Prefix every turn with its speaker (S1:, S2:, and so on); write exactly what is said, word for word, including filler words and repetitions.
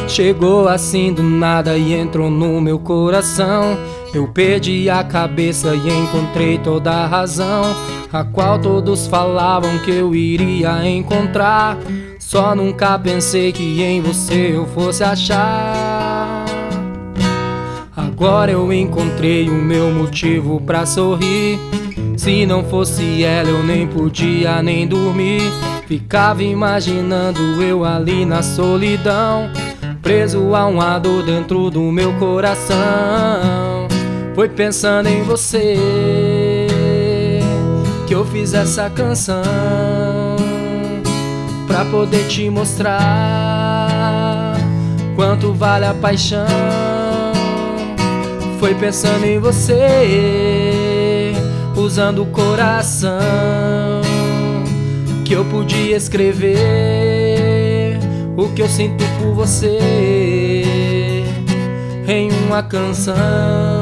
S1: Chegou assim do nada e entrou no meu coração. Eu perdi a cabeça e encontrei toda a razão, a qual todos falavam que eu iria encontrar. Só nunca pensei que em você eu fosse achar. Agora eu encontrei o meu motivo pra sorrir. Se não fosse ela eu nem podia nem dormir. Ficava imaginando eu ali na solidão, preso a uma dor dentro do meu coração. Foi pensando em você que eu fiz essa canção, pra poder te mostrar quanto vale a paixão. Foi pensando em você, usando o coração, que eu podia escrever o que eu sinto por você em uma canção.